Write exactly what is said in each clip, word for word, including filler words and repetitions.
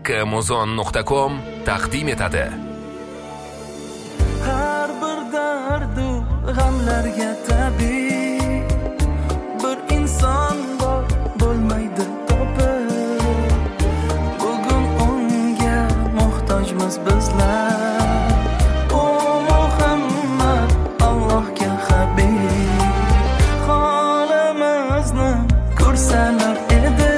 Kamuzon nuqta com taqdim etadi. Har bir dardu g'amlarga tabiiy bir inson bor bo'lmaydi topib. Bugun unga muhtojmiz bizlar. O Muhammad Allohga habib, holimizni ko'rsalar edi,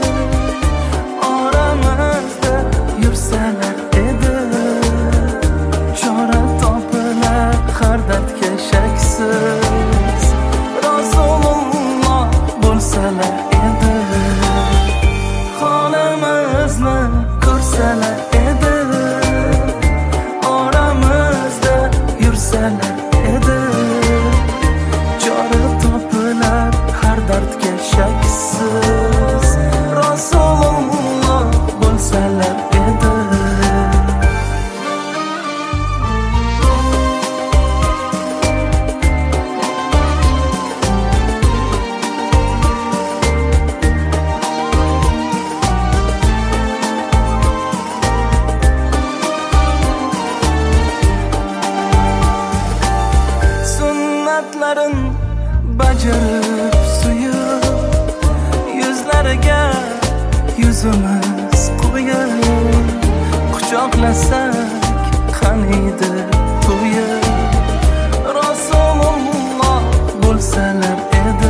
oramizda yursalar edi, chora topilar har dardga shaksiz, Rasululloh bo'lsalar edi, holimizni ko'rsalar edi, oramizda yursalar edi, chora topilar har dardga shaksiz, Rasululloh bo'lsalar edi. Sunnatlarin bajarib suyib, yuzlariga yuzimiz qo'yib, quchoqlasak qaniydi to'yib, Rasululloh bo'lsalar edi.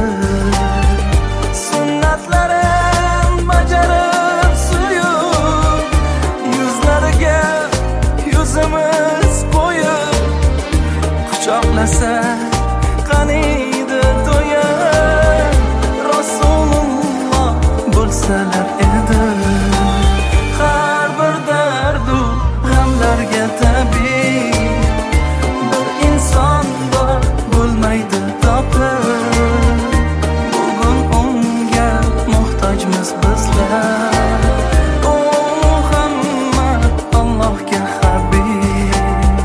Sunnatlarin bajarib suyib, yuzlariga yuzimiz qo'yib, quchoqlasak qaniydi to'yib, Rasululloh bo'lsalar edi. Har bir dardu g'amlarga tabiiy bir inson bor bo'lmaydi topib. Bugun unga muhtojmiz bizlar. O Muhammad Allohga habib.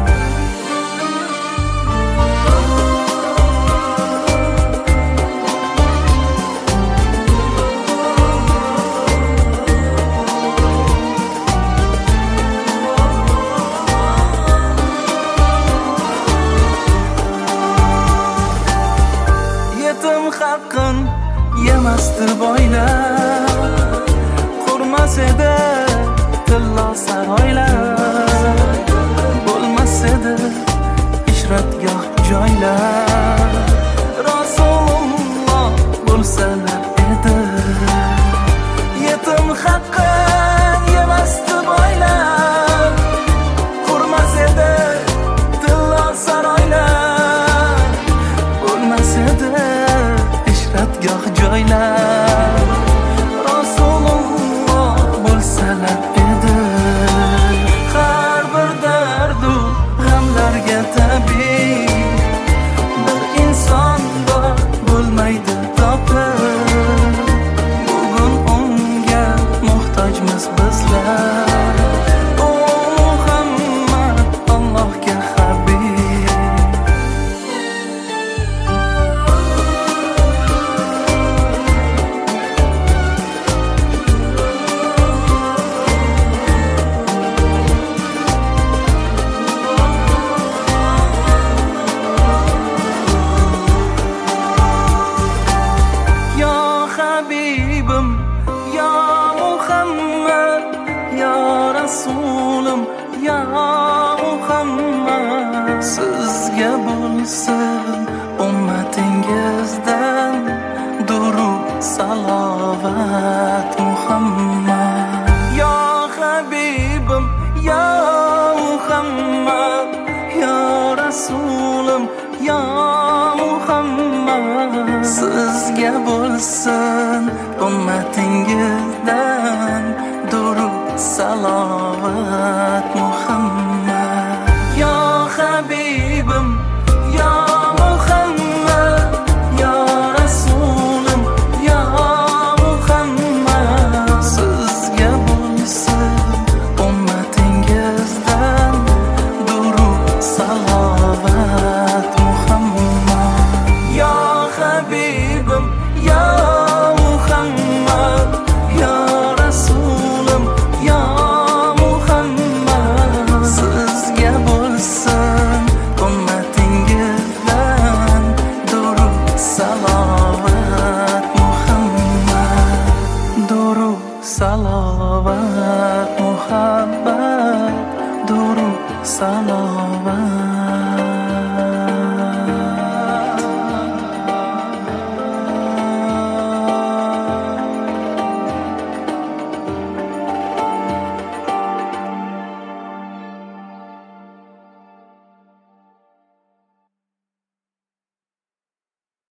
Yetim haqqin yemasdi boylar, qurmas edi tillo saroylar, bo'lmas edi ishratgoh joylar, Rasululloh bo'lsalar edi. Yetim haqqin yemasdi boylar, qurmas edi tillo saroylar, bo'lmas edi ishratgoh joylar, Rasululloh bo'lsalar edi. Har bir dardu g'amlarga tabiiy bir inson bor bo'lmaydi topib. Bugun unga muhtojmiz bizlar. O Muhammad Allohga habib. Ya Habibim, ya Muhammad, ya Rasulim, ya Muhammad, sizga bo'lsin ummatingizdan durud salovat Muhammad. Ya Habibim, ya Muhammad, ya Rasulim, ya Muhammad, sizga bo'lsin ummatingizdan durud salovat Muhammad. Ya Habibim, ya Muhammad, ya Rasulim, ya Muhammad, sizga bo'lsin ummatingizdan durud salovat Muhammad. Ya Habibim, ya Muhammad, ya Rasulim, ya salovat muhabbat durud salovat